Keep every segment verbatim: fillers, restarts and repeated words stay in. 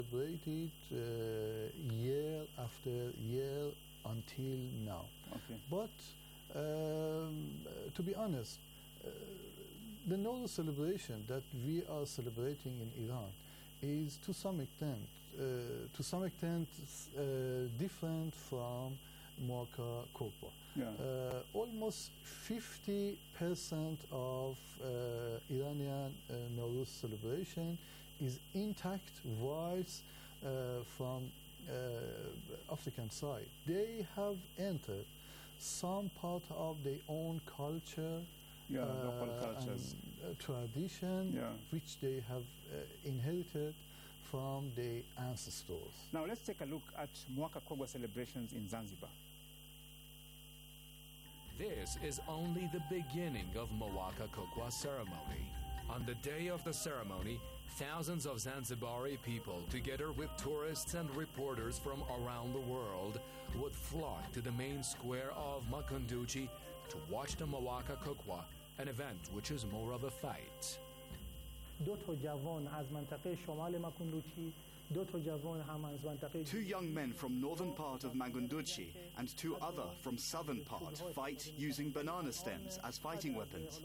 celebrated uh, year after year until now. Okay. But um, to be honest, uh, the Nowruz celebration that we are celebrating in Iran is to some extent, uh, to some extent, uh, different from Moaka Kokwa. Yeah. Uh, almost fifty percent of uh, Iranian uh, Nowruz celebration is intact, whilst uh, from uh, African side, they have entered some part of their own culture, Yeah, uh, local cultures. and uh, tradition, Yeah. which they have uh, inherited from their ancestors. Now let's take a look at Mwaka Kogwa celebrations in Zanzibar. This is only the beginning of Mwaka Kogwa ceremony. On the day of the ceremony, thousands of Zanzibari people, together with tourists and reporters from around the world, would flock to the main square of Makunduchi to watch the Mwaka Kogwa, an event which is more of a fight. دو تا جوان از منطقه شمال مکندوچی دو تا جوان هم از منطقه Two young men from northern part of Magunduchi and two other from southern part fight using banana stems as fighting weapons.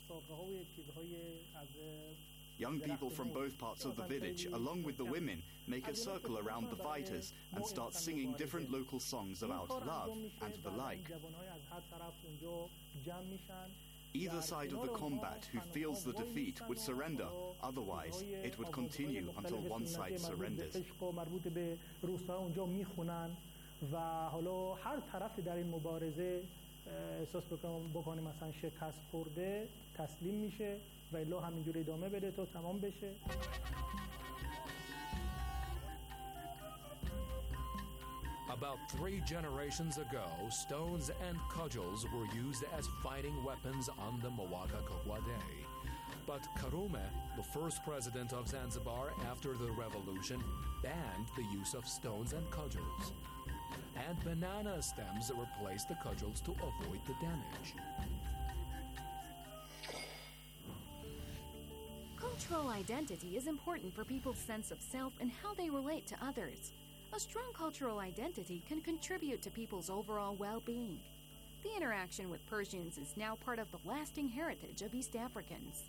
Young people from both parts of the village, along with the women, make a circle around the fighters and start singing different local songs about love and the like. Either side of the combat who feels the defeat would surrender, otherwise it would continue until one side surrenders. و حالا هر طرفی در این مبارزه احساس بکنه مثلا شکست خورده تسلیم میشه و الا همینجوری ادامه بده تا تمام بشه. About three generations ago, stones and cudgels were used as fighting weapons on the Mwaka Kogwa Day. But Karume, the first president of Zanzibar after the revolution, banned the use of stones and cudgels. And banana stems replaced the cudgels to avoid the damage. Cultural identity is important for people's sense of self and how they relate to others. A strong cultural identity can contribute to people's overall well-being. The interaction with Persians is now part of the lasting heritage of East Africans.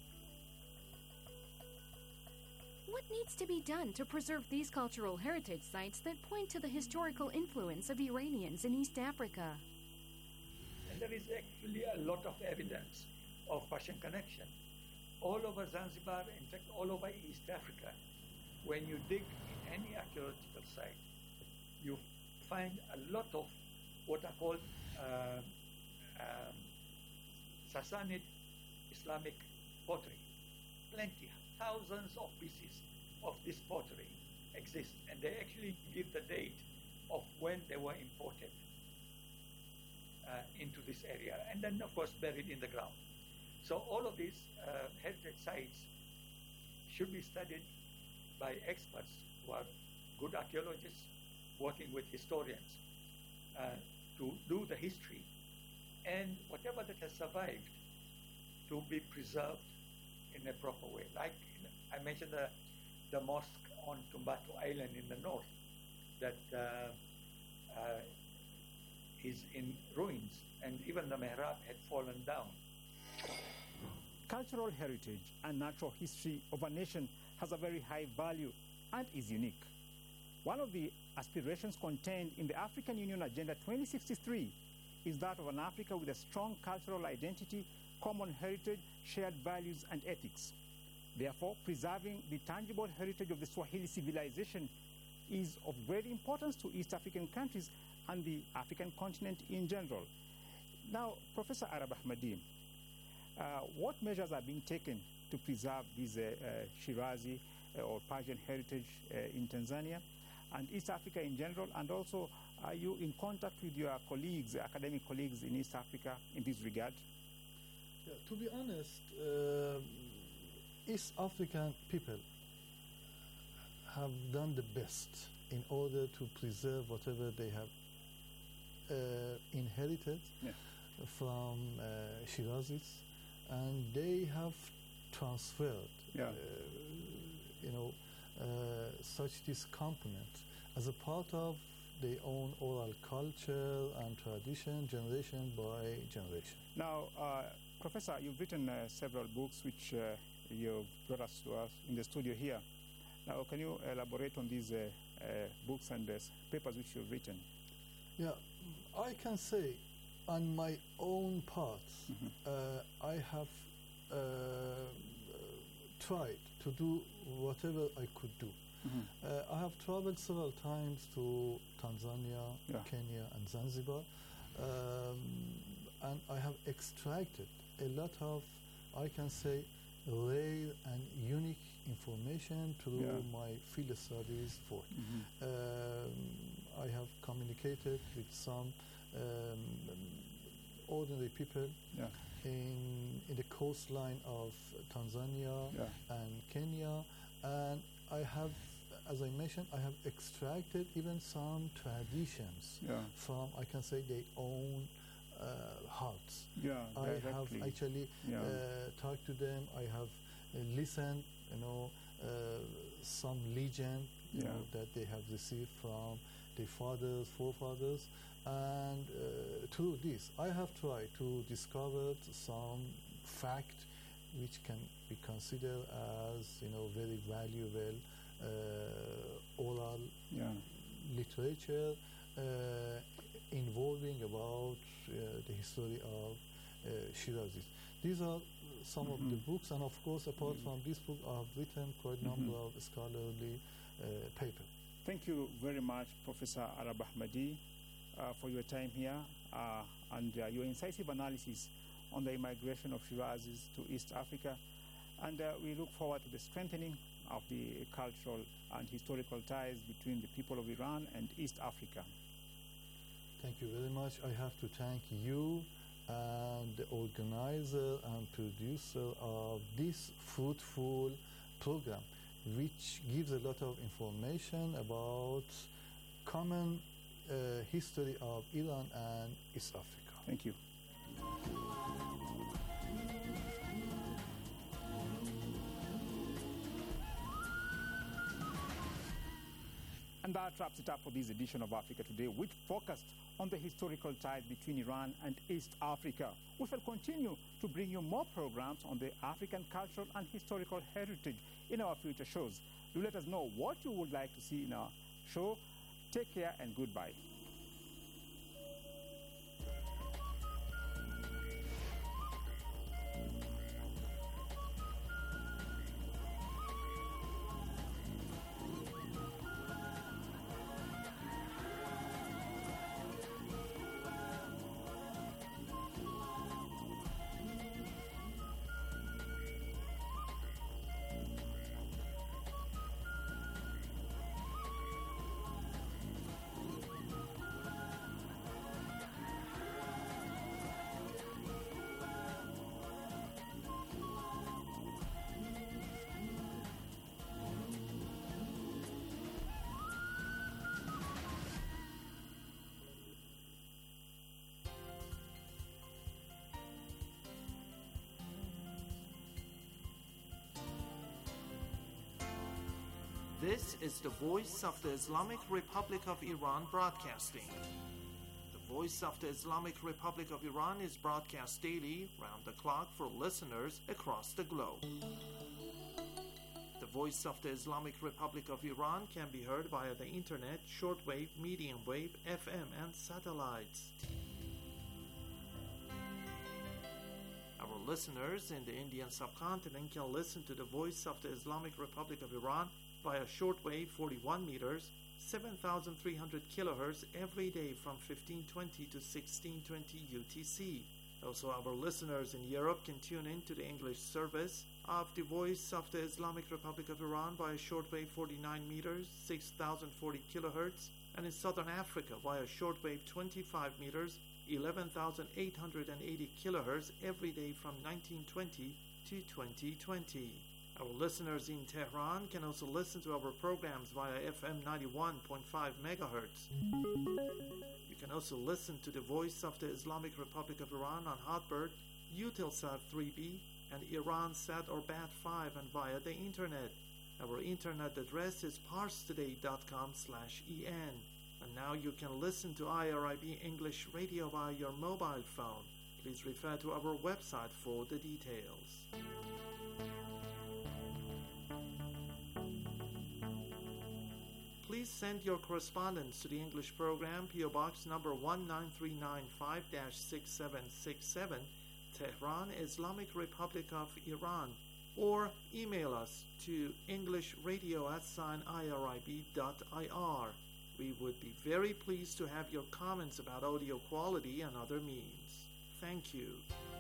What needs to be done to preserve these cultural heritage sites that point to the historical influence of Iranians in East Africa? And there is actually a lot of evidence of Persian connection. All over Zanzibar, in fact, all over East Africa, when you dig in any archaeological site, you find a lot of what are called uh, um, Sassanid Islamic pottery. Plenty, thousands of pieces of this pottery exist, and they actually give the date of when they were imported uh, into this area, and then of course buried in the ground. So all of these uh, heritage sites should be studied by experts who are good archaeologists working with historians uh, to do the history, and whatever that has survived to be preserved in a proper way. Like I mentioned the, the mosque on Tumbatu Island in the north that uh, uh, is in ruins, and even the mihrab had fallen down. Cultural heritage and natural history of a nation has a very high value and is unique. One of the aspirations contained in the African Union Agenda twenty sixty-three is that of an Africa with a strong cultural identity, common heritage, shared values and ethics. Therefore, preserving the tangible heritage of the Swahili civilization is of great importance to East African countries and the African continent in general. Now, Professor Arab Ahmadi, uh, what measures are being taken to preserve this uh, uh, Shirazi uh, or Persian heritage uh, in Tanzania and East Africa in general, and also are you in contact with your colleagues, academic colleagues in East Africa in this regard? Yeah, to be honest, uh, East African people have done the best in order to preserve whatever they have uh, inherited yeah. from uh, Shirazis, and they have transferred, yeah. uh, you know, uh, such this component as a part of their own oral culture and tradition, generation by generation. Now, uh, Professor, you've written uh, several books which uh, you've brought us to us in the studio here. Now, can you elaborate on these uh, uh, books and uh, papers which you've written? Yeah, I can say on my own part, Mm-hmm. uh, I have uh, tried to do whatever I could do. Mm-hmm. Uh, I have traveled several times to Tanzania, Yeah. Kenya, and Zanzibar, um, and I have extracted a lot of, I can say, rare and unique information through Yeah. my field studies work. Mm-hmm. Um, I have communicated with some um, ordinary people Yeah. in in the coastline of Tanzania Yeah. and Kenya, and I have, as I mentioned, I have extracted even some traditions Yeah. from, I can say, their own uh, hearts. Yeah. I have directly. actually Yeah. uh, talked to them. I have uh, listened, you know, uh, some legend, you Yeah. know, that they have received from their fathers, forefathers, and uh, through this, I have tried to discover some fact which can be considered as, you know, very valuable uh, oral Yeah. literature uh, involving about uh, the history of uh, Shirazis. These are some of the Mhm. books, and of course, apart Mhm. from this book, I have written quite a number Mhm. of scholarly uh, papers. Thank you very much, Professor Arab Ahmadi, uh, for your time here uh, and uh, your incisive analysis on the immigration of Shirazis to East Africa. And uh, we look forward to the strengthening of the cultural and historical ties between the people of Iran and East Africa. Thank you very much. I have to thank you and the organizer and producer of this fruitful program, which gives a lot of information about common uh, history of Iran and East Africa. Thank you. And that wraps it up for this edition of Africa Today, which focused on the historical ties between Iran and East Africa. We shall continue to bring you more programs on the African cultural and historical heritage in our future shows. Do let us know what you would like to see in our show. Take care and goodbye. This is the Voice of the Islamic Republic of Iran broadcasting. The Voice of the Islamic Republic of Iran is broadcast daily, round the clock, for listeners across the globe. The Voice of the Islamic Republic of Iran can be heard via the internet, shortwave, medium wave, F M, and satellites. Our listeners in the Indian subcontinent can listen to the Voice of the Islamic Republic of Iran via shortwave forty-one meters, seven thousand three hundred kilohertz every day from fifteen twenty to sixteen twenty U T C. Also, our listeners in Europe can tune in to the English service of the Voice of the Islamic Republic of Iran via shortwave forty-nine meters, six thousand forty kilohertz, and in Southern Africa via shortwave twenty-five meters, eleven thousand eight hundred eighty kilohertz every day from nineteen twenty to twenty twenty. Our listeners in Tehran can also listen to our programs via F M ninety-one point five megahertz. You can also listen to the Voice of the Islamic Republic of Iran on Hotbird, Eutelsat three B, and Iransat or Bat five, and via the internet. Our internet address is parstoday.com slash en. And now you can listen to I R I B English Radio via your mobile phone. Please refer to our website for the details. Please send your correspondence to the English program, P O Box number one nine three nine five dash six seven six seven, Tehran, Islamic Republic of Iran, or email us to englishradio at irib.ir. We would be very pleased to have your comments about audio quality and other means. Thank you.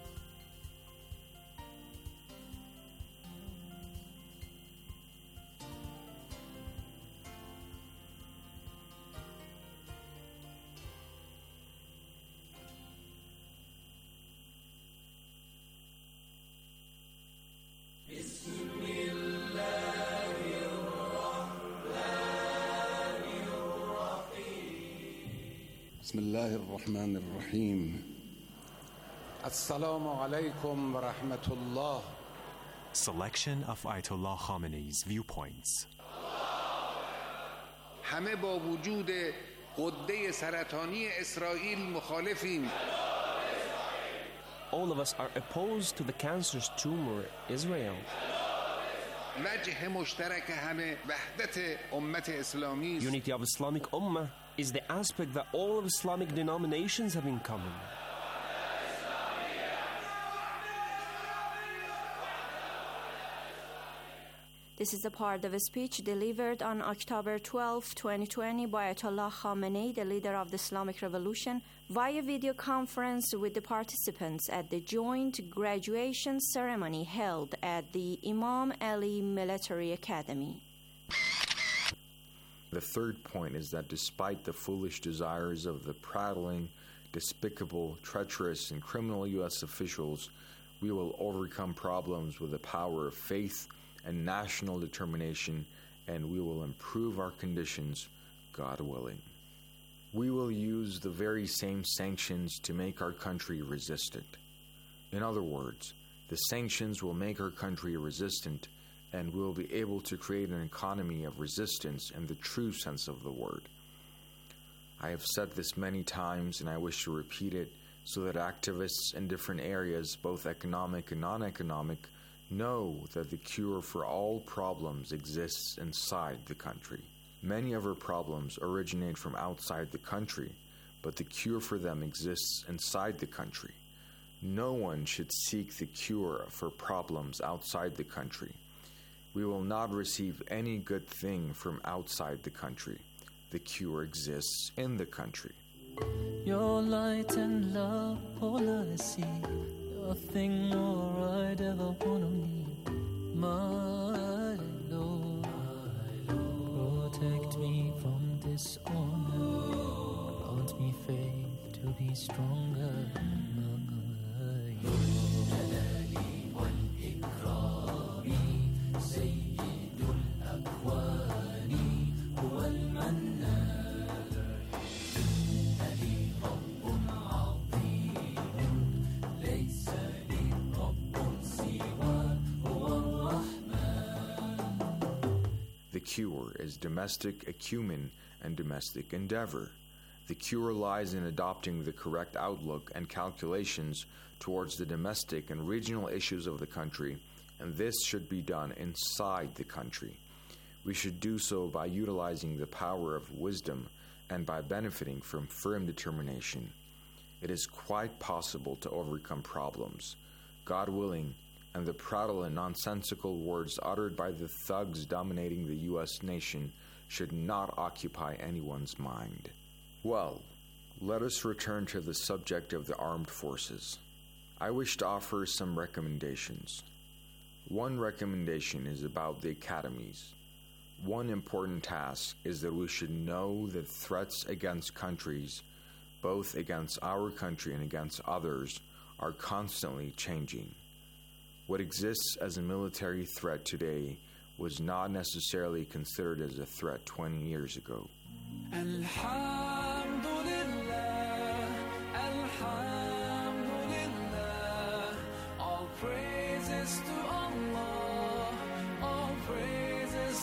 بسم الله الرحمن الرحيم السلام عليكم ورحمة الله. Selection of Ayatollah Khamenei's viewpoints. همه با وجود غده سرطانی اسرائیل مخالفیم. All of us are opposed to the cancerous tumor Israel. وجه مشترک همه وحدت امت اسلامی است. Unity of Islamic Ummah is the aspect that all of Islamic denominations have in common. This is a part of a speech delivered on October twelfth, twenty twenty by Ayatollah Khamenei, the leader of the Islamic Revolution, via video conference with the participants at the joint graduation ceremony held at the Imam Ali Military Academy. The third point is that despite the foolish desires of the prattling, despicable, treacherous, and criminal U S officials, we will overcome problems with the power of faith and national determination, and we will improve our conditions, God willing. We will use the very same sanctions to make our country resistant. In other words, the sanctions will make our country resistant, and we'll be able to create an economy of resistance in the true sense of the word. I have said this many times, and I wish to repeat it so that activists in different areas, both economic and non-economic, know that the cure for all problems exists inside the country. Many of our problems originate from outside the country, but the cure for them exists inside the country. No one should seek the cure for problems outside the country. We will not receive any good thing from outside the country. The cure exists in the country. Your light and love, all I see, nothing more I'd ever want to need. My Lord, protect me from dishonor, grant me faith to be stronger. The cure is domestic acumen and domestic endeavor. The cure lies in adopting the correct outlook and calculations towards the domestic and regional issues of the country, and this should be done inside the country. We should do so by utilizing the power of wisdom and by benefiting from firm determination. It is quite possible to overcome problems, God willing, and the prattle and nonsensical words uttered by the thugs dominating the U S nation should not occupy anyone's mind. Well, let us return to the subject of the armed forces. I wish to offer some recommendations. One recommendation is about the academies. One important task is that we should know that threats against countries, both against our country and against others, are constantly changing. What exists as a military threat today was not necessarily considered as a threat twenty years ago. Alhamdulillah, Alhamdulillah, all praises to Allah, all praises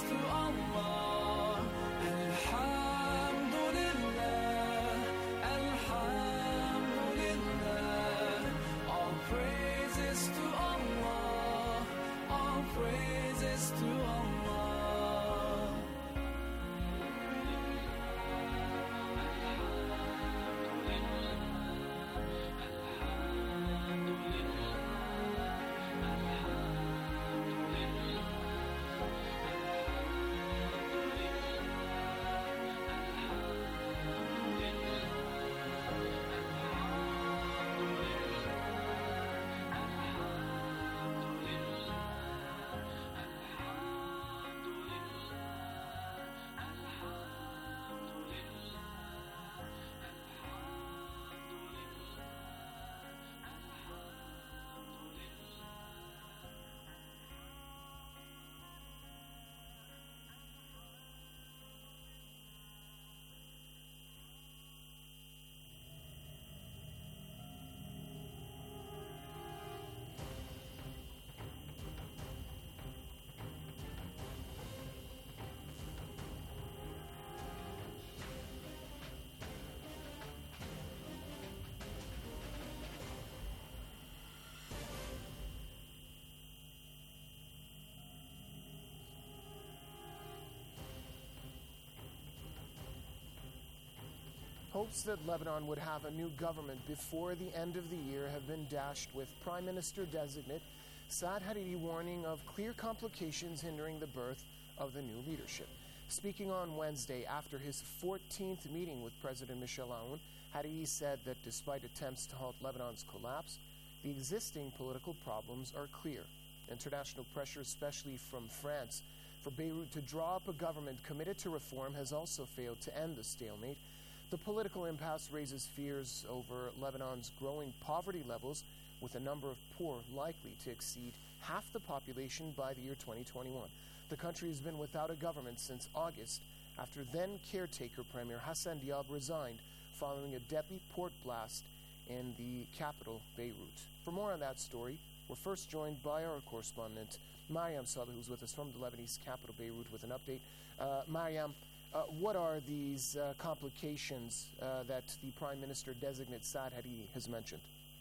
Hopes that Lebanon would have a new government before the end of the year have been dashed, with Prime Minister-designate Saad Hariri warning of clear complications hindering the birth of the new leadership. Speaking on Wednesday after his fourteenth meeting with President Michel Aoun, Hariri said that despite attempts to halt Lebanon's collapse, the existing political problems are clear. International pressure, especially from France, for Beirut to draw up a government committed to reform has also failed to end the stalemate. The political impasse raises fears over Lebanon's growing poverty levels, with a number of poor likely to exceed half the population by the year twenty twenty-one. The country has been without a government since August, after then caretaker Premier Hassan Diab resigned following a deadly port blast in the capital, Beirut. For more on that story, we're first joined by our correspondent, Mariam Saleh, who's with us from the Lebanese capital, Beirut, with an update. Uh, Mariam, uh, what are these uh, complications uh, that the Prime Minister-designate Saad Hariri has mentioned?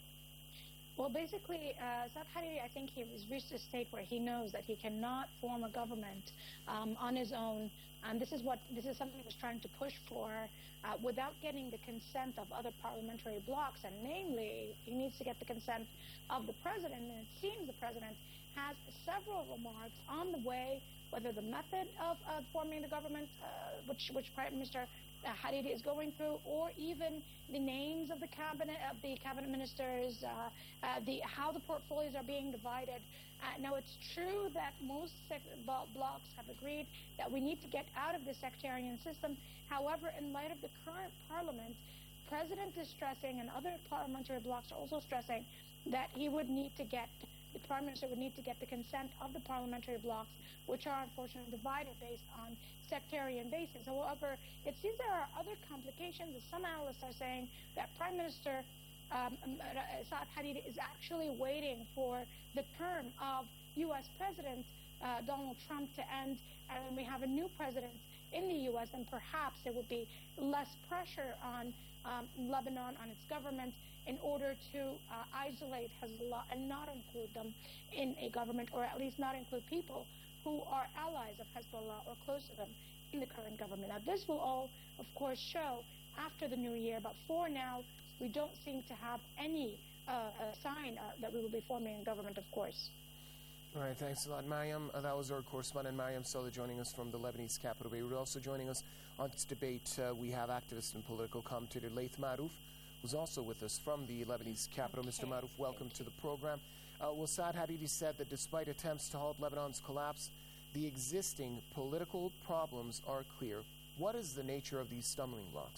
Well, basically, uh, Saad Hariri, I think he has reached a state where he knows that he cannot form a government um, on his own, and this is what this is something he was trying to push for uh, without getting the consent of other parliamentary blocs, and namely, he needs to get the consent of the president. And it seems the president has several remarks on the way, whether the method of uh, forming the government, uh, which which Prime Minister Uh, Hariri is going through, or even the names of the cabinet of the cabinet ministers, uh, uh, the how the portfolios are being divided. Uh, now, it's true that most sec- blocs have agreed that we need to get out of the sectarian system. However, in light of the current parliament, President is stressing, and other parliamentary blocs are also stressing, that he would need to get the Prime Minister would need to get the consent of the parliamentary blocs, which are unfortunately divided based on sectarian basis. However, it seems there are other complications. Some analysts are saying that Prime Minister um, Saad Hariri is actually waiting for the term of U S President uh, Donald Trump to end, and when we have a new president in the U S, then perhaps there would be less pressure on um, Lebanon, on its government, in order to uh, isolate Hezbollah and not include them in a government, or at least not include people who are allies of Hezbollah or close to them in the current government. Now, this will all, of course, show after the new year, but for now, we don't seem to have any uh, uh, sign uh, that we will be forming a government, of course. All right, thanks a lot, Mariam. Uh, that was our correspondent, Mariam Saleh, joining us from the Lebanese capital, Beirut. Also joining us on this debate, uh, we have activist and political commentator Laith Marouf, who's also with us from the Lebanese capital. Okay. Mister Marouf, welcome to the program. Uh, well, Saad Hariri said that despite attempts to halt Lebanon's collapse, the existing political problems are clear. What is the nature of these stumbling blocks?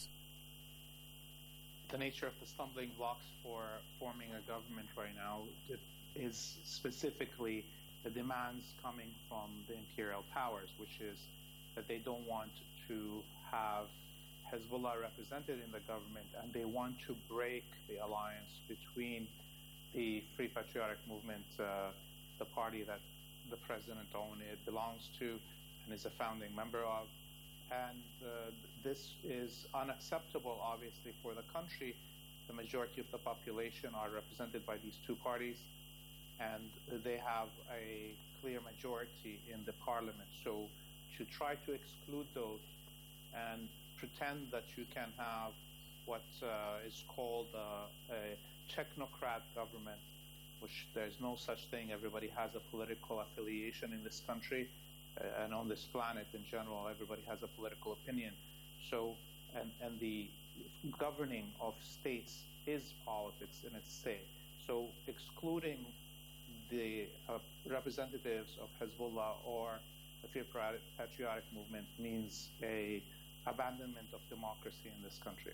The nature of the stumbling blocks for forming a government right now is specifically the demands coming from the imperial powers, which is that they don't want to have Hezbollah represented in the government, and they want to break the alliance between the Free Patriotic Movement, uh, the party that the President Aoun belongs to and is a founding member of. And uh, this is unacceptable, obviously, for the country. The majority of the population are represented by these two parties, and they have a clear majority in the parliament. So to try to exclude those and pretend that you can have what uh, is called uh, a technocrat government, which there's no such thing. Everybody has a political affiliation in this country, uh, and on this planet in general, everybody has a political opinion. So, and, and the governing of states is politics in its say. So excluding the uh, representatives of Hezbollah or the Free Patriotic Movement means a abandonment of democracy in this country.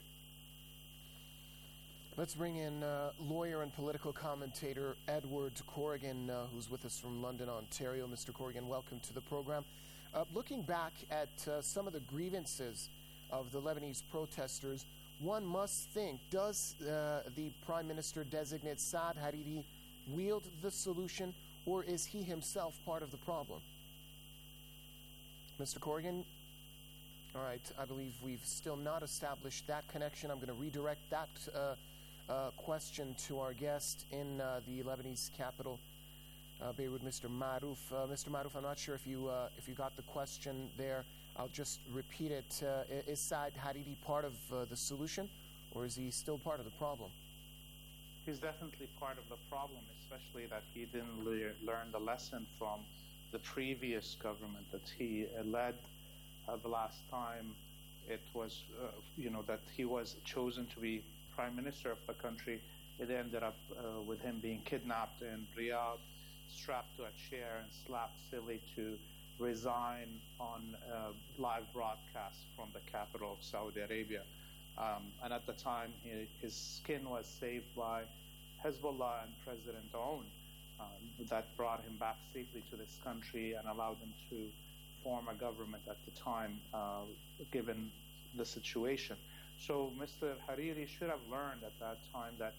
Let's bring in uh, lawyer and political commentator Edward Corrigan, uh, who's with us from London, Ontario. Mister Corrigan, welcome to the program. Uh, looking back at uh, some of the grievances of the Lebanese protesters, one must think, does uh, the Prime Minister-designate Saad Hariri wield the solution, or is he himself part of the problem? Mister Corrigan? All right, I believe we've still not established that connection. I'm going to redirect that uh, uh, question to our guest in uh, the Lebanese capital, uh, Beirut, Mister Marouf. Uh, Mister Marouf, I'm not sure if you uh, if you got the question there. I'll just repeat it. Uh, is Saad Hariri part of uh, the solution, or is he still part of the problem? He's definitely part of the problem, especially that he didn't le- learn the lesson from the previous government that he uh, led uh, the last time. It was, uh, you know, that he was chosen to be prime minister of the country. It ended up uh, with him being kidnapped in Riyadh, strapped to a chair and slapped silly to resign on uh, live broadcast from the capital of Saudi Arabia. Um, and at the time, he, his skin was saved by Hezbollah and President Aoun. Um, that brought him back safely to this country and allowed him to form a government at the time, uh, given the situation. So Mister Hariri should have learned at that time that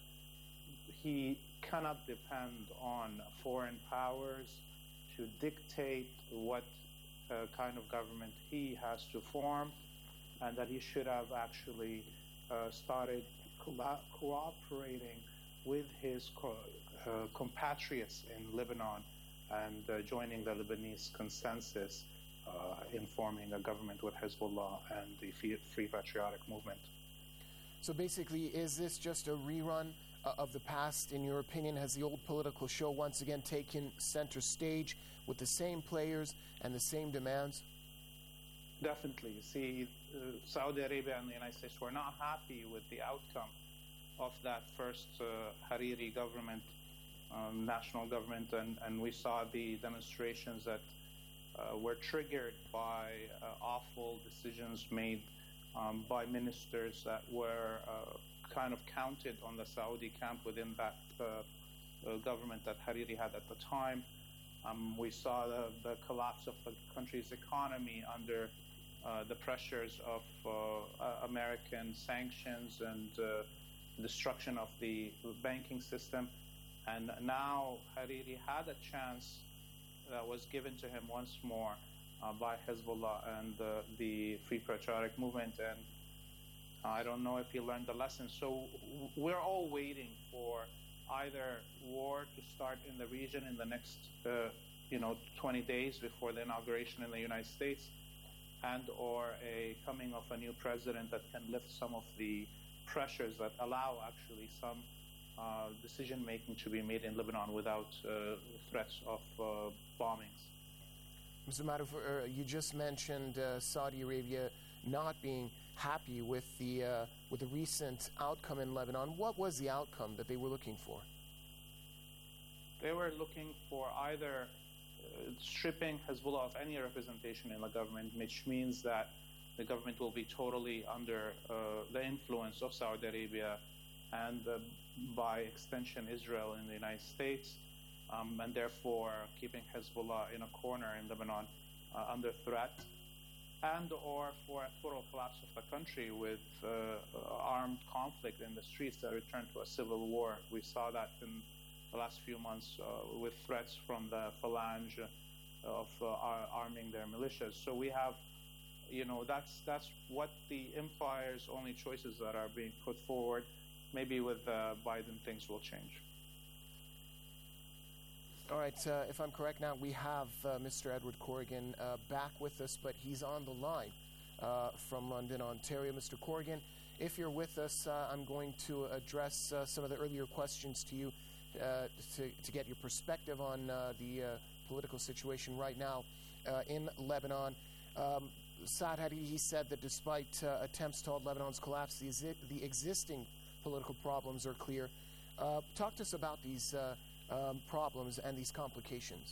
he cannot depend on foreign powers to dictate what uh, kind of government he has to form, and that he should have actually uh, started co- cooperating with his co- uh, compatriots in Lebanon and uh, joining the Lebanese consensus uh, in forming a government with Hezbollah and the Free Patriotic Movement. So basically, is this just a rerun uh, of the past, in your opinion? Has the old political show once again taken center stage with the same players and the same demands? Definitely. See, uh, Saudi Arabia and the United States were not happy with the outcome of that first uh, Hariri government, um, national government, and, and we saw the demonstrations that uh, were triggered by uh, awful decisions made um, by ministers that were uh, kind of counted on the Saudi camp within that uh, uh, government that Hariri had at the time. Um, we saw the, the collapse of the country's economy under uh, the pressures of uh, uh, American sanctions and uh, destruction of the banking system. And now Hariri had a chance that was given to him once more uh, by Hezbollah and uh, the Free Patriotic Movement. And I don't know if he learned the lesson. So we're all waiting for either war to start in the region in the next, uh, you know, twenty days before the inauguration in the United States, and or a coming of a new president that can lift some of the pressures that allow actually some uh, decision-making to be made in Lebanon without uh, threats of uh, bombings. Mister Maruf, uh, you just mentioned uh, Saudi Arabia not being happy with the uh, with the recent outcome in Lebanon. What was the outcome that they were looking for? They were looking for either uh, stripping Hezbollah of any representation in the government, which means that the government will be totally under uh, the influence of Saudi Arabia and uh, by extension Israel in the United States, um, and therefore keeping Hezbollah in a corner in Lebanon uh, under threat, and or for a total collapse of the country with uh, armed conflict in the streets that returned to a civil war. We saw that in the last few months uh, with threats from the Phalange of uh, arming their militias. So we have, you know, that's that's what the empire's only choices that are being put forward. Maybe with uh, Biden, things will change. All right, uh, if I'm correct now, we have uh, Mister Edward Corrigan uh, back with us, but he's on the line uh, from London, Ontario. Mister Corrigan, if you're with us, uh, I'm going to address uh, some of the earlier questions to you uh, to, to get your perspective on uh, the uh, political situation right now uh, in Lebanon. Um, Saad Hariri, he said that despite uh, attempts to halt Lebanon's collapse, the, the existing political problems are clear. Uh, talk to us about these uh, um, problems and these complications.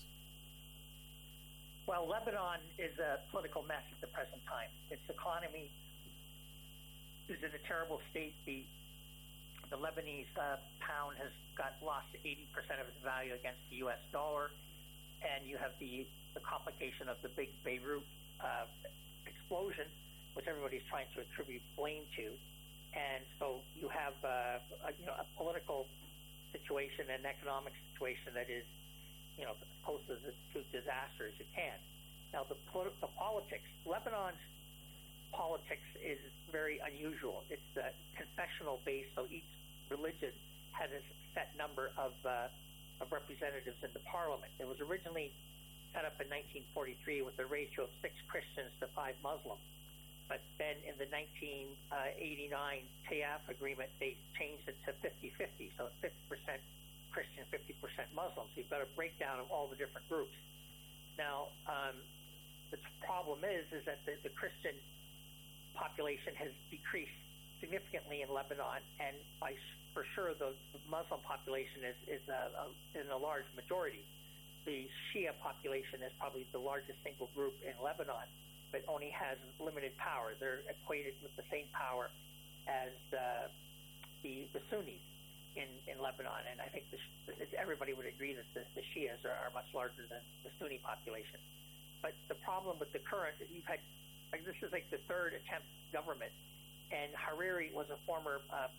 Well, Lebanon is a political mess at the present time. Its economy is in a terrible state. The the Lebanese uh, pound has got lost eighty percent of its value against the U S dollar, and you have the, the complication of the big Beirut uh, explosion, which everybody's trying to attribute blame to. And so you have uh, a, you know, a political situation, an economic situation that is, you know, close to, to disaster as you can. Now, the, politi- the politics, Lebanon's politics is very unusual. It's uh, confessional based, so each religion has a set number of, uh, of representatives in the parliament. It was originally set up in nineteen forty-three with a ratio of six Christians to five Muslims. But then in the nineteen eighty-nine Taif agreement, they changed it to fifty-fifty, so fifty percent Christian, fifty percent Muslim. So you've got a breakdown of all the different groups. Now, um, the problem is, is that the, the Christian population has decreased significantly in Lebanon, and by for sure the Muslim population is, is a, a, in a large majority. The Shia population is probably the largest single group in Lebanon, but only has limited power. They're equated with the same power as uh, the, the Sunnis in, in Lebanon, and I think the, everybody would agree that the, the Shias are, are much larger than the Sunni population. But the problem with the current, you've had, like, this is like the third attempt government, and Hariri was a former uh,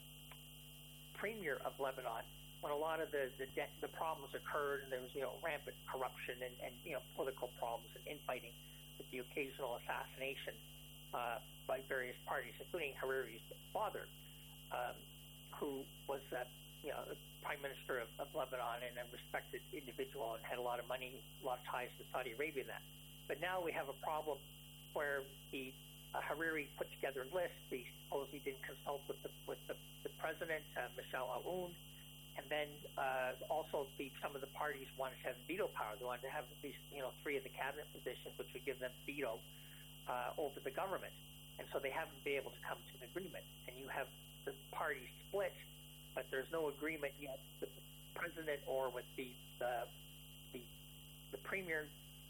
premier of Lebanon when a lot of the the, de- the problems occurred, and there was, you know, rampant corruption and, and you know, political problems and infighting, with the occasional assassination uh, by various parties, including Hariri's father, um, who was, uh, you know, the prime minister of, of Lebanon and a respected individual and had a lot of money, a lot of ties to Saudi Arabia and that. But now we have a problem where the uh, Hariri put together a list. He supposedly didn't consult with the with the, the president, uh, Michel Aoun, and then uh, also the, some of the parties wanted to have veto power. They wanted to have at least, you know, three of the cabinet positions, which would give them veto uh, over the government. And so they haven't been able to come to an agreement. And you have the parties split, but there's no agreement yet with the president or with the the, the, the premier,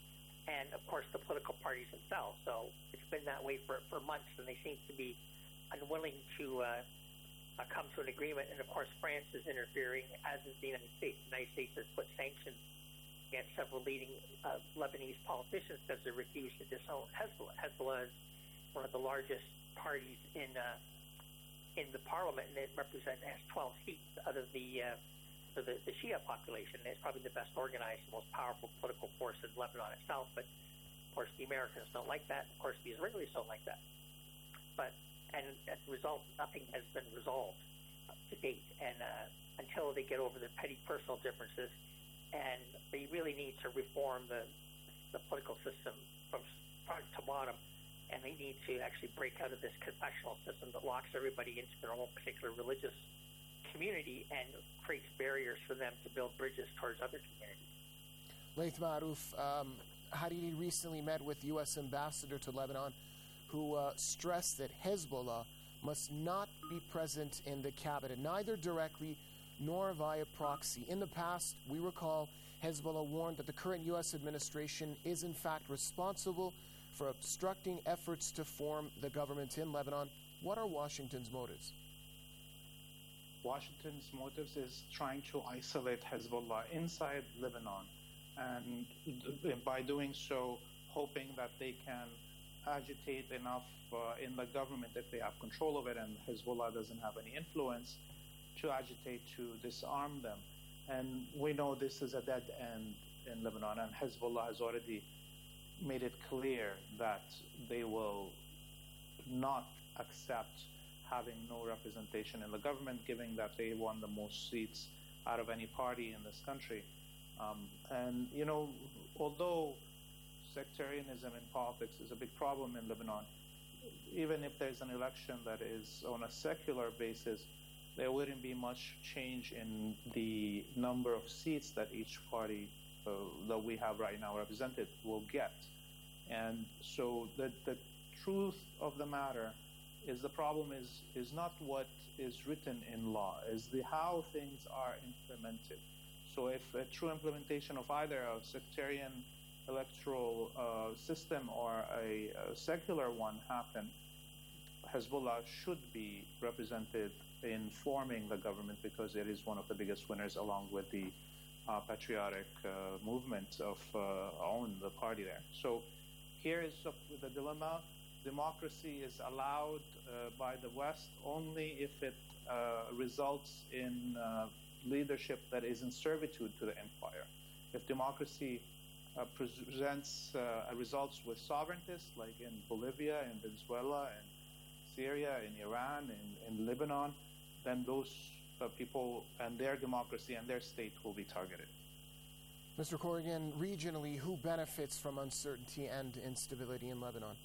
and of course the political parties themselves. So it's been that way for, for months, and they seem to be unwilling to uh, uh, come to an agreement. And of course France is interfering, as is the United States. The United States has put sanctions against several leading uh, Lebanese politicians because they refuse to disown Hezbollah. Hezbollah is one of the largest parties in uh, in the parliament, and it represents has twelve seats out of the uh, for the, the Shia population. It's probably the best organized, most powerful political force in Lebanon itself. But of course, the Americans don't like that. Of course, the Israelis don't like that. But and as a result, nothing has been resolved to date. And uh, until they get over their petty personal differences, and they really need to reform the the political system from front to bottom. And they need to actually break out of this confessional system that locks everybody into their own particular religious community and creates barriers for them to build bridges towards other communities. Laith Marouf, um, Hariri recently met with U S Ambassador to Lebanon, who uh, stressed that Hezbollah must not be present in the cabinet, neither directly nor via proxy. In the past, we recall Hezbollah warned that the current U S administration is in fact responsible for obstructing efforts to form the government in Lebanon. What are Washington's motives? Washington's motives is trying to isolate Hezbollah inside Lebanon, and by doing so, hoping that they can agitate enough uh, in the government, if they have control of it and Hezbollah doesn't have any influence, to agitate to disarm them. And we know this is a dead end in Lebanon, and Hezbollah has already made it clear that they will not accept having no representation in the government, given that they won the most seats out of any party in this country. Um, and, you know, although sectarianism in politics is a big problem in Lebanon, even if there's an election that is on a secular basis, there wouldn't be much change in the number of seats that each party Uh, that we have right now represented will get. And so the, the truth of the matter is the problem is is not what is written in law, is the how things are implemented. So if a true implementation of either a sectarian electoral uh, system or a, a secular one happen, Hezbollah should be represented in forming the government, because it is one of the biggest winners, along with the Uh, patriotic uh, movement of uh, own the party there. So here is uh, the dilemma. Democracy is allowed uh, by the West only if it uh, results in uh, leadership that is in servitude to the empire. If democracy uh, presents uh, results with sovereigntists, like in Bolivia, in Venezuela, in Syria, in Iran, in, in Lebanon, then those Uh, people and their democracy and their state will be targeted. Mister Corrigan, regionally, who benefits from uncertainty and instability in Lebanon?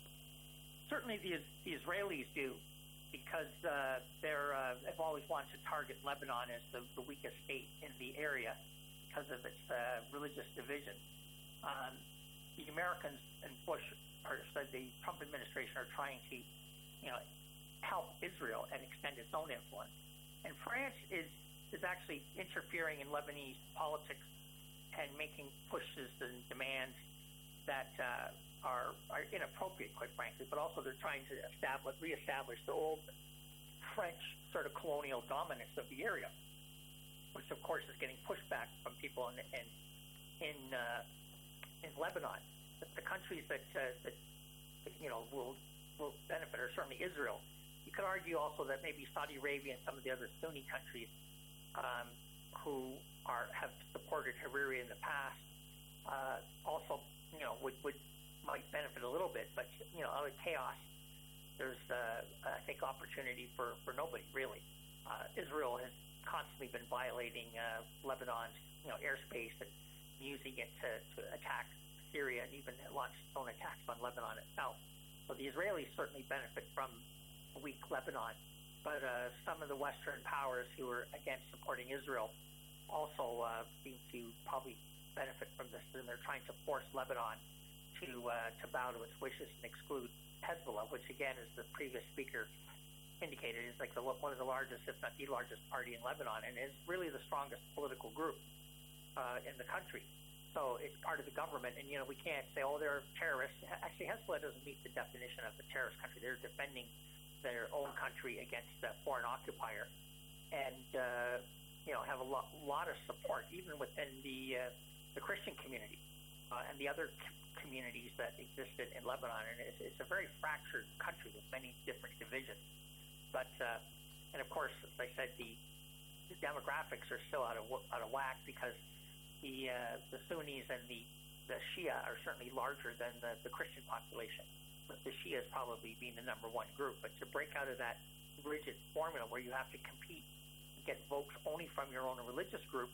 Certainly the, the Israelis do, because uh, they're, uh, they've always wanted to target Lebanon as the, the weakest state in the area because of its uh, religious division. Um, the Americans and Bush, or the Trump administration, are trying to, you know, help Israel and extend its own influence. And France is, is actually interfering in Lebanese politics and making pushes and demands that uh, are, are inappropriate, quite frankly, but also they're trying to establish, reestablish the old French sort of colonial dominance of the area, which of course is getting pushed back from people in in in, uh, in Lebanon. The, the countries that, uh, that that you know will will benefit are certainly Israel. You could argue also that maybe Saudi Arabia and some of the other Sunni countries um, who are have supported Hariri in the past uh, also you know would would might benefit a little bit, but you know out of chaos, there's uh, I think opportunity for, for nobody really. Uh, Israel has constantly been violating uh, Lebanon's you know airspace and using it to, to attack Syria and even launched its own attacks on Lebanon itself. So the Israelis certainly benefit from a weak Lebanon, but uh, some of the Western powers who are against supporting Israel also uh, seem to probably benefit from this, and they're trying to force Lebanon to uh, to bow to its wishes and exclude Hezbollah, which again, as the previous speaker indicated, is like the, one of the largest, if not the largest party in Lebanon, and is really the strongest political group uh, in the country. So it's part of the government, and you know we can't say, oh, they're terrorists. Actually, Hezbollah doesn't meet the definition of a terrorist country. They're defending their own country against a foreign occupier, and uh, you know have a lot, lot of support even within the uh, the Christian community uh, and the other c- communities that existed in Lebanon. And it's, it's a very fractured country with many different divisions. But uh, and of course, as I said, the, the demographics are still out of out of whack because the uh, the Sunnis and the, the Shia are certainly larger than the, the Christian population. But the Shias probably being the number one group. But to break out of that rigid formula where you have to compete and get votes only from your own religious group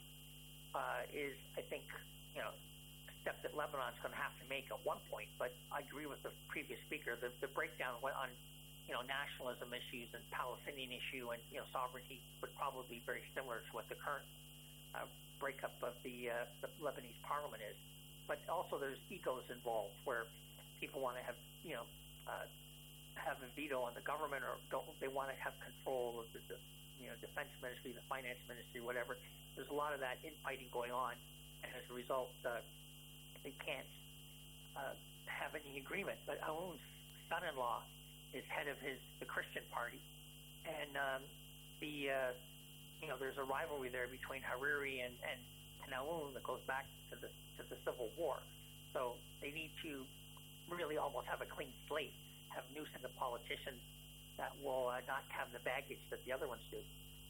uh, is, I think, you know, a step that Lebanon's going to have to make at one point. But I agree with the previous speaker. The, the breakdown on, you know, nationalism issues and Palestinian issue and, you know, sovereignty would probably be very similar to what the current uh, breakup of the, uh, the Lebanese parliament is. But also there's egos involved where people want to have, you know, uh, have a veto on the government, or don't they want to have control of the, the, you know, defense ministry, the finance ministry, whatever. There's a lot of that infighting going on, and as a result, uh, they can't uh, have any agreement. But Aoun's son-in-law is head of his the Christian party, and um, the uh, you know there's a rivalry there between Hariri and and, and Aoun that goes back to the to the Civil War. So they need to really almost have a clean slate, have new set of politicians that will uh, not have the baggage that the other ones do.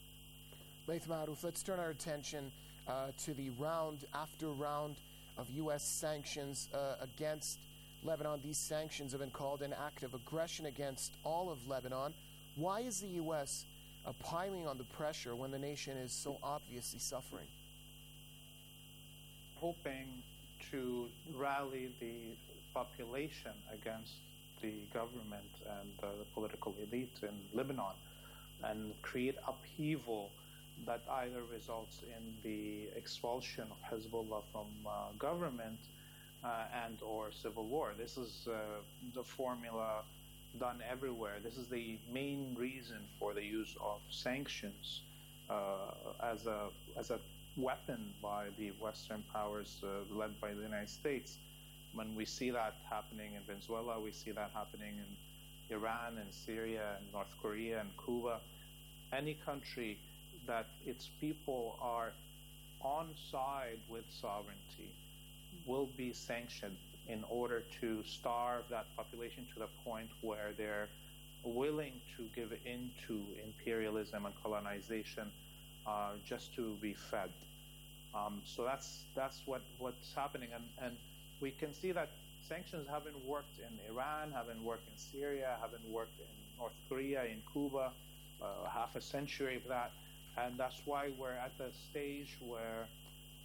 Laith Marouf, let's turn our attention uh, to the round after round of U S sanctions uh, against Lebanon. These sanctions have been called an act of aggression against all of Lebanon. Why is the U S uh, piling on the pressure when the nation is so obviously suffering? Hoping to rally the population against the government and uh, the political elite in Lebanon and create upheaval that either results in the expulsion of Hezbollah from uh, government uh, and or civil war. This is uh, the formula done everywhere. This is the main reason for the use of sanctions uh, as a as a weapon by the Western powers uh, led by the United States. When we see that happening in Venezuela, we see that happening in Iran and Syria and North Korea and Cuba. Any country that its people are on side with sovereignty will be sanctioned in order to starve that population to the point where they're willing to give in to imperialism and colonization uh, just to be fed. Um, so that's that's what, what's happening. And, and we can see that sanctions haven't worked in Iran, haven't worked in Syria, haven't worked in North Korea, in Cuba, uh, half a century of that. And that's why we're at the stage where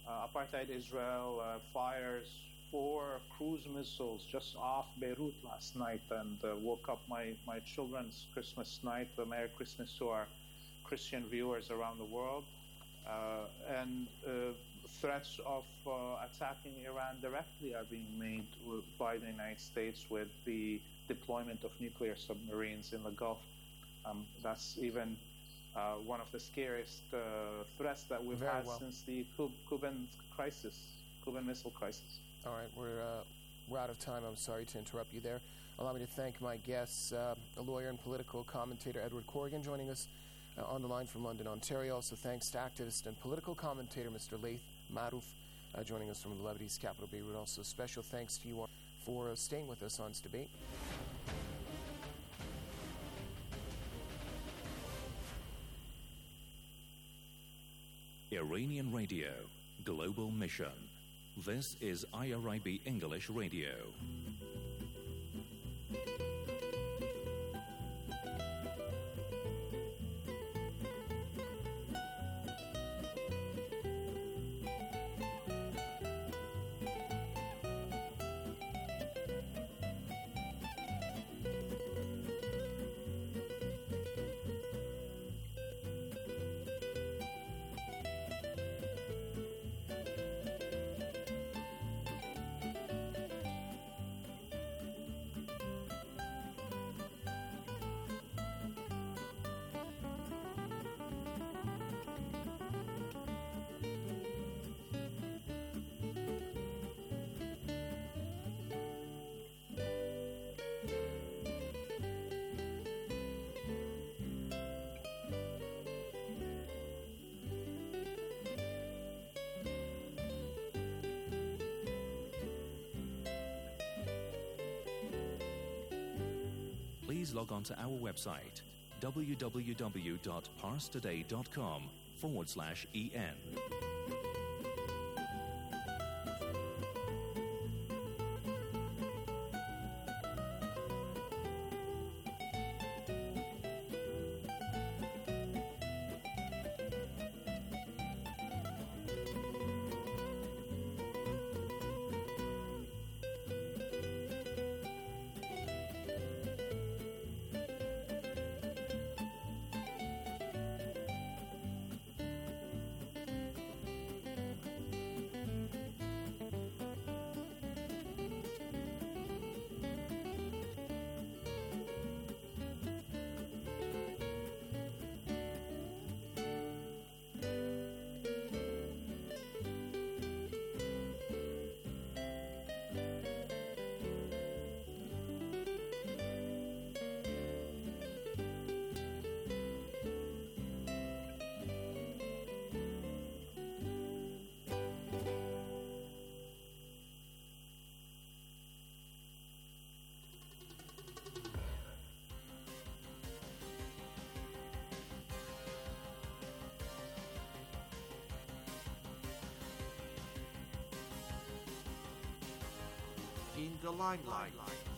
Uh, apartheid Israel uh, fires four cruise missiles just off Beirut last night and uh, woke up my, my children's Christmas night. Uh, Merry Christmas to our Christian viewers around the world. Uh, and uh, threats of uh, attacking Iran directly are being made by the United States with the deployment of nuclear submarines in the Gulf. Um, that's even uh, one of the scariest uh, threats that we've Very had well. since the Cuban crisis, Cuban Missile Crisis. All right, we're uh, we're out of time. I'm sorry to interrupt you there. Allow me to thank my guests, uh, a lawyer and political commentator Edward Corrigan, joining us uh, on the line from London, Ontario. Also, thanks to activist and political commentator Mister Laith Marouf, uh, joining us from the Lebanese capital, Beirut. Also, special thanks to you all for uh, staying with us on this debate. Iranian Radio, Global Mission. This is I R I B English Radio. Please log on to our website, www.parstoday.com forward slash EN. In the limelight.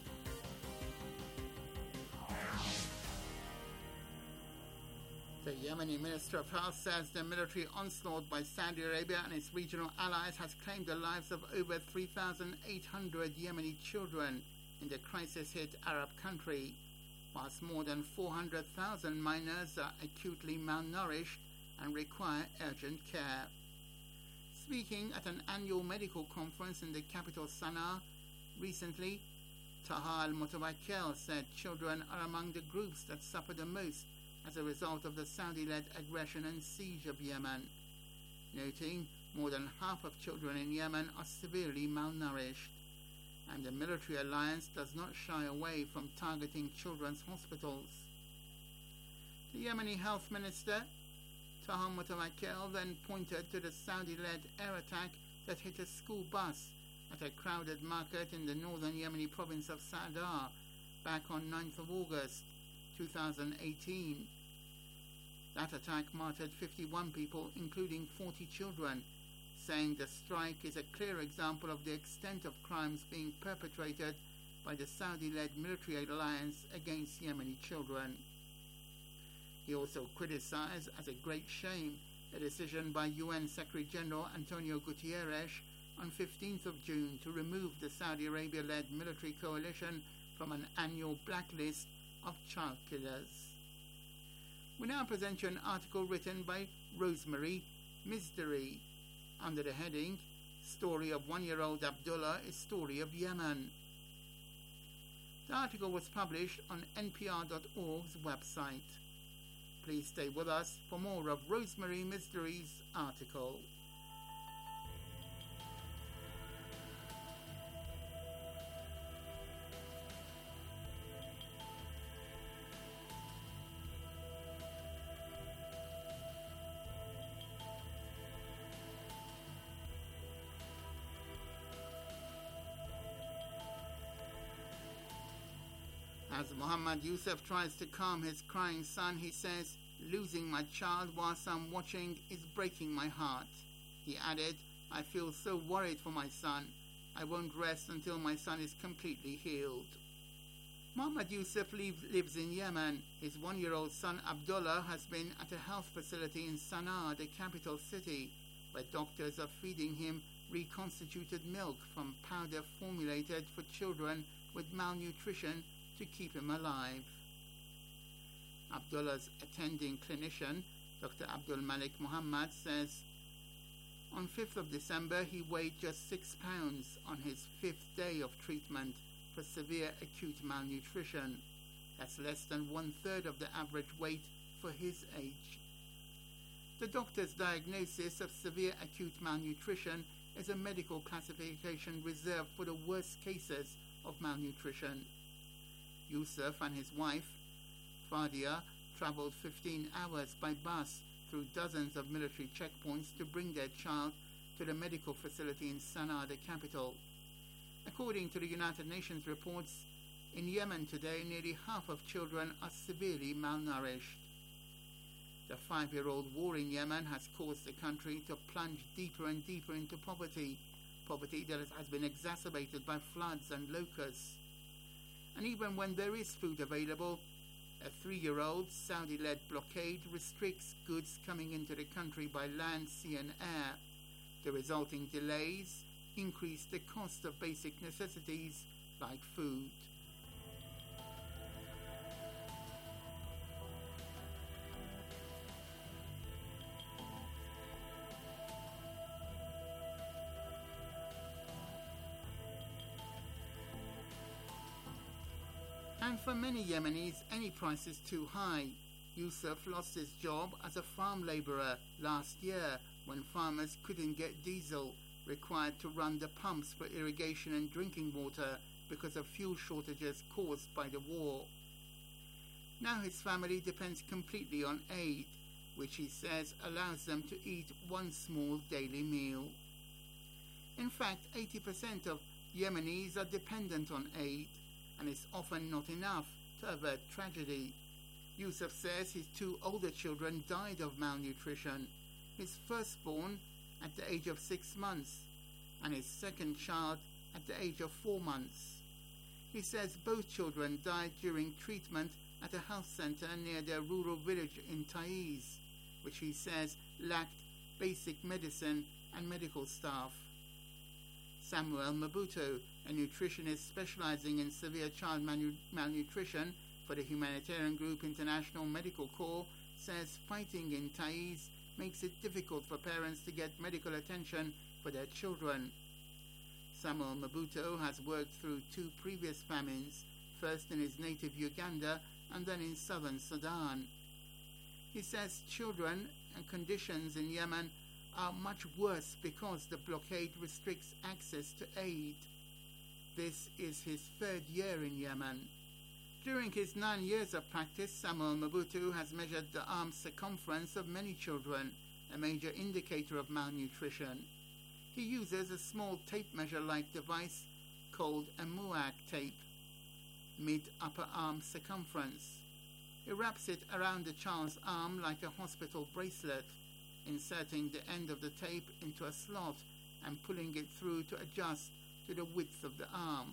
The Yemeni Minister of Health says the military onslaught by Saudi Arabia and its regional allies has claimed the lives of over three thousand eight hundred Yemeni children in the crisis-hit Arab country, whilst more than four hundred thousand minors are acutely malnourished and require urgent care. Speaking at an annual medical conference in the capital Sana'a recently, Taha al-Mutawakkil said children are among the groups that suffer the most as a result of the Saudi-led aggression and siege of Yemen, noting more than half of children in Yemen are severely malnourished, and the military alliance does not shy away from targeting children's hospitals. The Yemeni health minister, Taha Mutawakkil, then pointed to the Saudi-led air attack that hit a school bus at a crowded market in the northern Yemeni province of Sa'da back on ninth of August two thousand eighteen. That attack martyred fifty-one people, including forty children, saying the strike is a clear example of the extent of crimes being perpetrated by the Saudi-led military alliance against Yemeni children. He also criticized as a great shame a decision by U N Secretary-General Antonio Guterres on fifteenth of June to remove the Saudi Arabia-led military coalition from an annual blacklist of child killers. We now present you an article written by Rosemary Misdary under the heading Story of One-Year-Old Abdullah, a Story of Yemen. The article was published on N P R dot org's website. Please stay with us for more of Rosemary Misdary's article. As Muhammad Yusuf tries to calm his crying son, he says, "Losing my child whilst I'm watching is breaking my heart." He added, "I feel so worried for my son. I won't rest until my son is completely healed." Muhammad Yusuf live, lives in Yemen. His one-year-old son Abdullah has been at a health facility in Sana'a, the capital city, where doctors are feeding him reconstituted milk from powder formulated for children with malnutrition to keep him alive. Abdullah's attending clinician, Doctor Abdul Malik Muhammad, says, on fifth of December he weighed just six pounds on his fifth day of treatment for severe acute malnutrition. That's less than one-third of the average weight for his age. The doctor's diagnosis of severe acute malnutrition is a medical classification reserved for the worst cases of malnutrition. Yusuf and his wife, Fadia, travelled fifteen hours by bus through dozens of military checkpoints to bring their child to the medical facility in Sana'a, the capital. According to the United Nations reports, in Yemen today nearly half of children are severely malnourished. The five-year-old war in Yemen has caused the country to plunge deeper and deeper into poverty, poverty that has been exacerbated by floods and locusts. And even when there is food available, a three-year-old Saudi-led blockade restricts goods coming into the country by land, sea and air. The resulting delays increase the cost of basic necessities like food. And for many Yemenis, any price is too high. Yusuf lost his job as a farm labourer last year when farmers couldn't get diesel required to run the pumps for irrigation and drinking water because of fuel shortages caused by the war. Now his family depends completely on aid, which he says allows them to eat one small daily meal. In fact, eighty percent of Yemenis are dependent on aid, and it's often not enough to avert tragedy. Yusuf says his two older children died of malnutrition, his firstborn at the age of six months and his second child at the age of four months. He says both children died during treatment at a health centre near their rural village in Taiz, which he says lacked basic medicine and medical staff. Samuel Mabuto, a nutritionist specializing in severe child manu- malnutrition for the humanitarian group International Medical Corps, says fighting in Taiz makes it difficult for parents to get medical attention for their children. Samuel Mabuto has worked through two previous famines, first in his native Uganda and then in southern Sudan. He says children and conditions in Yemen are much worse because the blockade restricts access to aid. This is his third year in Yemen. During his nine years of practice, Samuel Mabutu has measured the arm circumference of many children, a major indicator of malnutrition. He uses a small tape measure-like device called a MUAC tape, mid-upper arm circumference. He wraps it around the child's arm like a hospital bracelet, inserting the end of the tape into a slot and pulling it through to adjust to the width of the arm.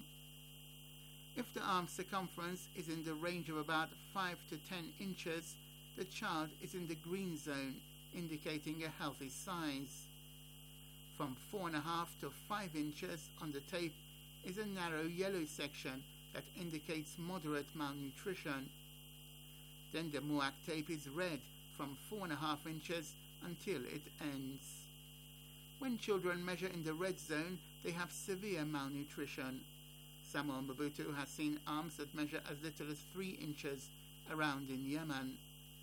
If the arm circumference is in the range of about five to ten inches, the child is in the green zone, indicating a healthy size. From four and a half to five inches on the tape is a narrow yellow section that indicates moderate malnutrition. Then the M U A C tape is red from four and a half inches until it ends. When children measure in the red zone, they have severe malnutrition. Samuel Mobutu has seen arms that measure as little as three inches around in Yemen.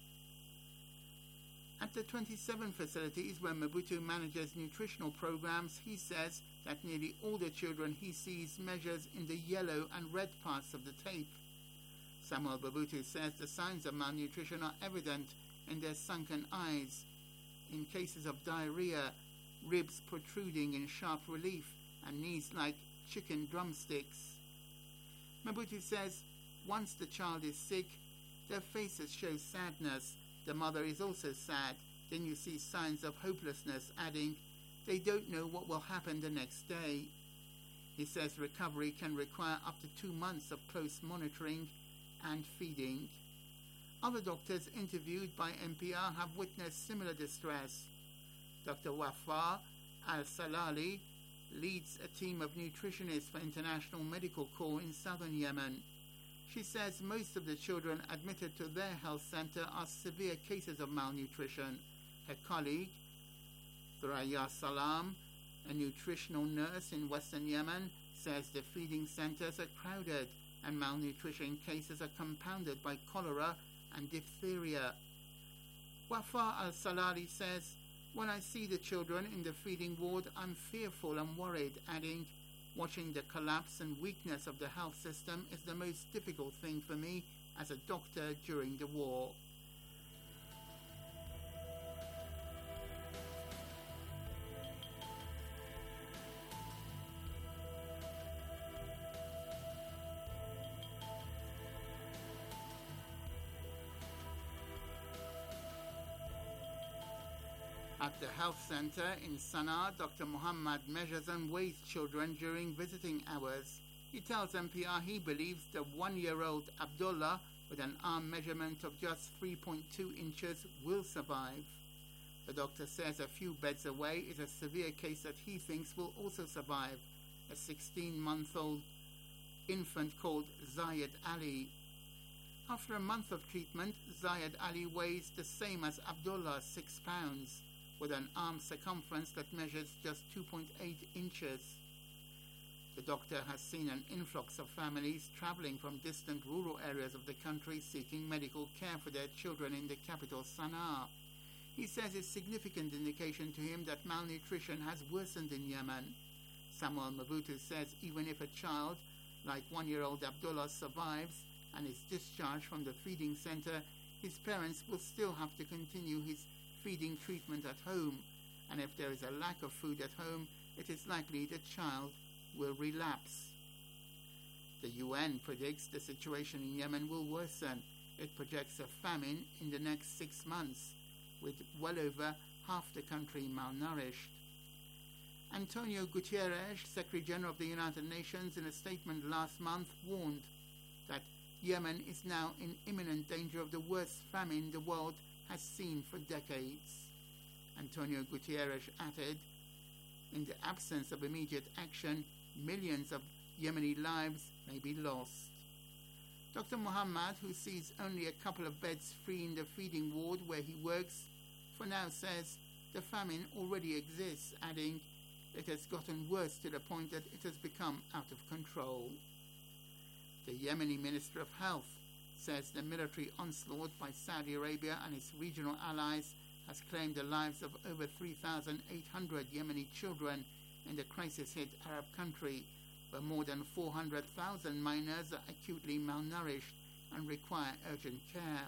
At the twenty-seven facilities where Mobutu manages nutritional programs, he says that nearly all the children he sees measures in the yellow and red parts of the tape. Samuel Mobutu says the signs of malnutrition are evident in their sunken eyes, in cases of diarrhea, ribs protruding in sharp relief, and knees like chicken drumsticks. Mobutu says once the child is sick, their faces show sadness. The mother is also sad. Then you see signs of hopelessness, adding, they don't know what will happen the next day. He says recovery can require up to two months of close monitoring and feeding. Other doctors interviewed by N P R have witnessed similar distress. Doctor Wafa Al-Salali leads a team of nutritionists for International Medical Corps in southern Yemen. She says most of the children admitted to their health center are severe cases of malnutrition. Her colleague, Thuraya Salam, a nutritional nurse in western Yemen, says the feeding centers are crowded and malnutrition cases are compounded by cholera and diphtheria. Wafa Al-Salali says, when I see the children in the feeding ward, I'm fearful and worried, adding, watching the collapse and weakness of the health system is the most difficult thing for me as a doctor during the war. At the health center in Sana'a, Doctor Muhammad measures and weighs children during visiting hours. He tells N P R he believes the one-year-old Abdullah, with an arm measurement of just three point two inches, will survive. The doctor says a few beds away is a severe case that he thinks will also survive, a sixteen-month-old infant called Zayed Ali. After a month of treatment, Zayed Ali weighs the same as Abdullah, six pounds. With an arm circumference that measures just two point eight inches. The doctor has seen an influx of families traveling from distant rural areas of the country seeking medical care for their children in the capital, Sana'a. He says it's a significant indication to him that malnutrition has worsened in Yemen. Samuel Mobutu says even if a child, like one-year-old Abdullah, survives and is discharged from the feeding center, his parents will still have to continue his feeding treatment at home, and if there is a lack of food at home, it is likely the child will relapse. The U N predicts the situation in Yemen will worsen. It projects a famine in the next six months, with well over half the country malnourished. Antonio Guterres, Secretary General of the United Nations, in a statement last month warned that Yemen is now in imminent danger of the worst famine the world has seen for decades. Antonio Guterres added, in the absence of immediate action, millions of Yemeni lives may be lost. Doctor Muhammad, who sees only a couple of beds free in the feeding ward where he works, for now says the famine already exists, adding, it has gotten worse to the point that it has become out of control. The Yemeni Minister of Health says the military onslaught by Saudi Arabia and its regional allies has claimed the lives of over three thousand eight hundred Yemeni children in the crisis-hit Arab country, where more than four hundred thousand minors are acutely malnourished and require urgent care.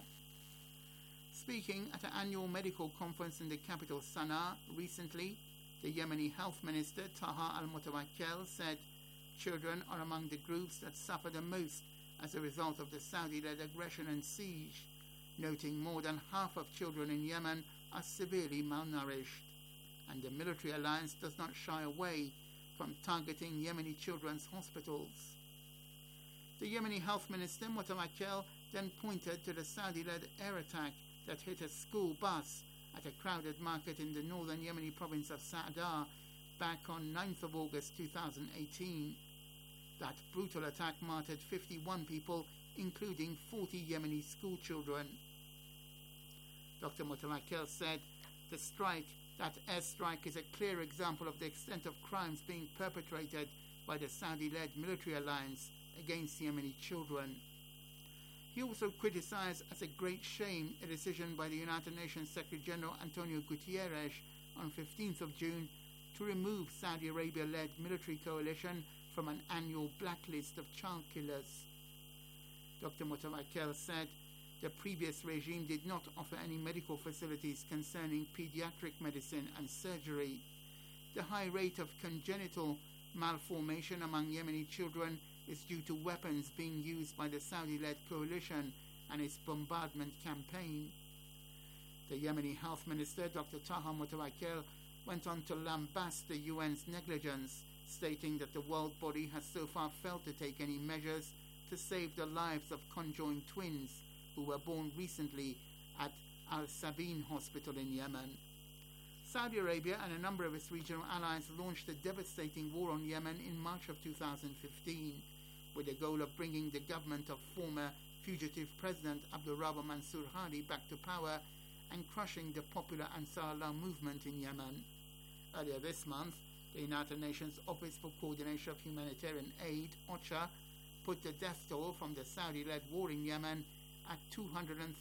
Speaking at an annual medical conference in the capital Sana'a recently, the Yemeni Health Minister Taha Al-Mutawakkil said children are among the groups that suffer the most as a result of the Saudi-led aggression and siege, noting more than half of children in Yemen are severely malnourished, and the military alliance does not shy away from targeting Yemeni children's hospitals. The Yemeni Health Minister Mutawakkil then pointed to the Saudi-led air attack that hit a school bus at a crowded market in the northern Yemeni province of Sa'da back on ninth of August two thousand eighteen. That brutal attack martyred fifty-one people, including forty Yemeni school children. Doctor Mutawakil said the strike, that airstrike, is a clear example of the extent of crimes being perpetrated by the Saudi-led military alliance against Yemeni children. He also criticized as a great shame a decision by the United Nations Secretary General Antonio Guterres on fifteenth of June to remove Saudi Arabia-led military coalition from an annual blacklist of child killers. Doctor Mutawakil said the previous regime did not offer any medical facilities concerning pediatric medicine and surgery. The high rate of congenital malformation among Yemeni children is due to weapons being used by the Saudi-led coalition and its bombardment campaign. The Yemeni Health Minister, Doctor Taha Mutawakil, went on to lambast the U N's negligence, stating that the world body has so far failed to take any measures to save the lives of conjoined twins who were born recently at Al-Sabin Hospital in Yemen. Saudi Arabia and a number of its regional allies launched a devastating war on Yemen in March of two thousand fifteen, with the goal of bringing the government of former fugitive President Abdul Rabbi Mansur Hadi back to power and crushing the popular Ansar Allah movement in Yemen. Earlier this month, the United Nations Office for Coordination of Humanitarian Aid, OCHA, put the death toll from the Saudi-led war in Yemen at two hundred